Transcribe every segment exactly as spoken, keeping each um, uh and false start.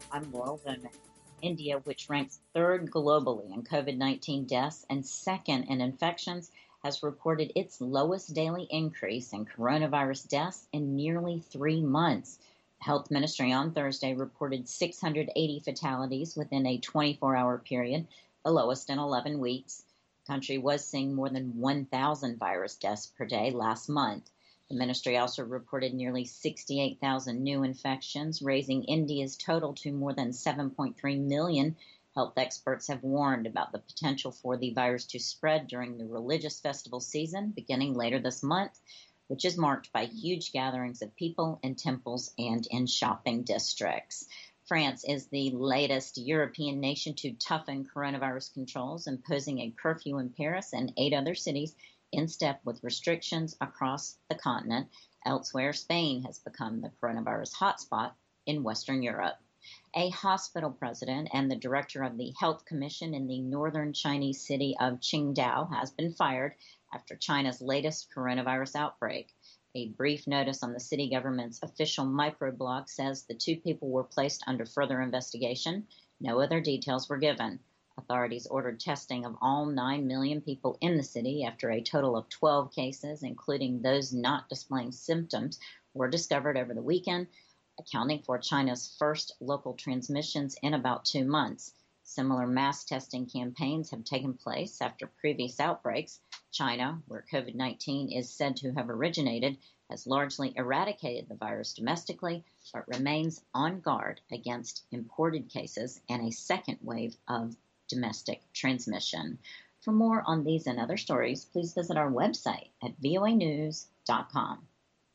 I'm Laurel Bowman. India, which ranks third globally in COVID nineteen deaths and second in infections, has reported its lowest daily increase in coronavirus deaths in nearly three months. The Health Ministry on Thursday reported six hundred eighty fatalities within a twenty-four hour period, the lowest in eleven weeks. The country was seeing more than one thousand virus deaths per day last month. The ministry also reported nearly sixty-eight thousand new infections, raising India's total to more than seven point three million. Health experts have warned about the potential for the virus to spread during the religious festival season beginning later this month, which is marked by huge gatherings of people in temples and in shopping districts. France is the latest European nation to toughen coronavirus controls, imposing a curfew in Paris and eight other cities in step with restrictions across the continent. Elsewhere, Spain has become the coronavirus hotspot in Western Europe. A hospital president and the director of the Health Commission in the northern Chinese city of Qingdao has been fired after China's latest coronavirus outbreak. A brief notice on the city government's official microblog says the two people were placed under further investigation. No other details were given. Authorities ordered testing of all nine million people in the city after a total of twelve cases, including those not displaying symptoms, were discovered over the weekend, accounting for China's first local transmissions in about two months. Similar mass testing campaigns have taken place after previous outbreaks. China, where COVID nineteen is said to have originated, has largely eradicated the virus domestically, but remains on guard against imported cases and a second wave of domestic transmission. For more on these and other stories, please visit our website at v o a news dot com.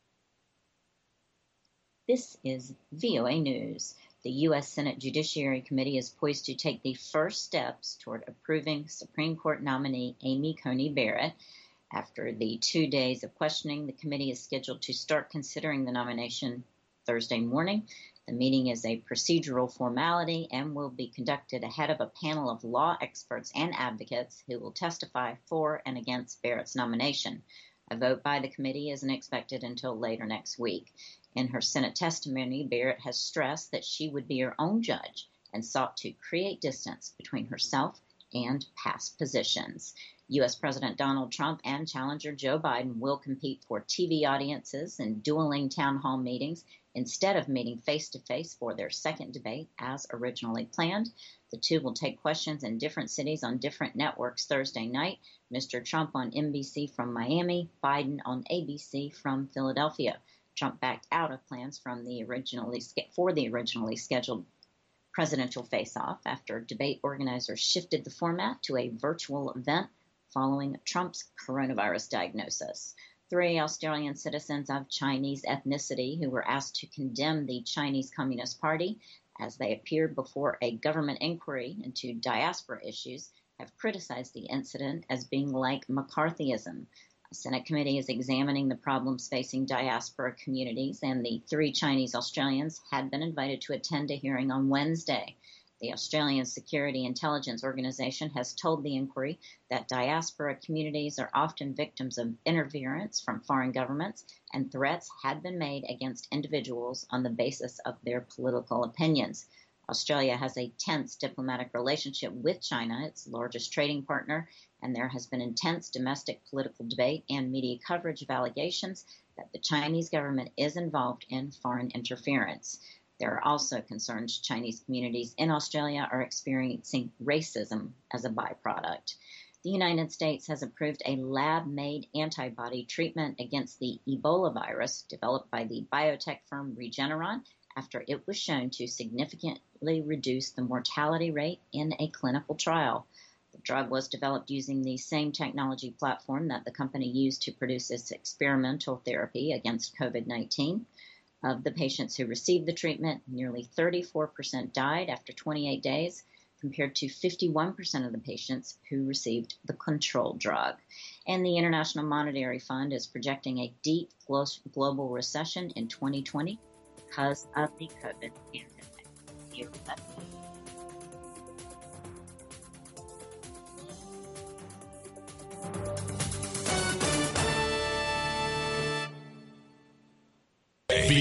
This is V O A News. The U S Senate Judiciary Committee is poised to take the first steps toward approving Supreme Court nominee Amy Coney Barrett. After the two days of questioning, the committee is scheduled to start considering the nomination Thursday morning. The meeting is a procedural formality and will be conducted ahead of a panel of law experts and advocates who will testify for and against Barrett's nomination. A vote by the committee isn't expected until later next week. In her Senate testimony, Barrett has stressed that she would be her own judge and sought to create distance between herself and past positions. U S President Donald Trump and challenger Joe Biden will compete for T V audiences and dueling town hall meetings instead of meeting face-to-face for their second debate as originally planned. The two will take questions in different cities on different networks Thursday night. Mister Trump on N B C from Miami, Biden on A B C from Philadelphia. Trump backed out of plans from the originally for the originally scheduled presidential face-off after debate organizers shifted the format to a virtual event following Trump's coronavirus diagnosis. Three Australian citizens of Chinese ethnicity who were asked to condemn the Chinese Communist Party as they appeared before a government inquiry into diaspora issues have criticized the incident as being like McCarthyism. A Senate committee is examining the problems facing diaspora communities, and the three Chinese Australians had been invited to attend a hearing on Wednesday. The Australian Security Intelligence Organization has told the inquiry that diaspora communities are often victims of interference from foreign governments, and threats had been made against individuals on the basis of their political opinions. Australia has a tense diplomatic relationship with China, its largest trading partner, and there has been intense domestic political debate and media coverage of allegations that the Chinese government is involved in foreign interference. There are also concerns Chinese communities in Australia are experiencing racism as a byproduct. The United States has approved a lab-made antibody treatment against the Ebola virus developed by the biotech firm Regeneron after it was shown to significantly reduce the mortality rate in a clinical trial. The drug was developed using the same technology platform that the company used to produce its experimental therapy against COVID nineteen. Of the patients who received the treatment, nearly thirty-four percent died after twenty-eight days, compared to fifty-one percent of the patients who received the control drug. And the International Monetary Fund is projecting a deep global recession in twenty twenty because of the COVID pandemic.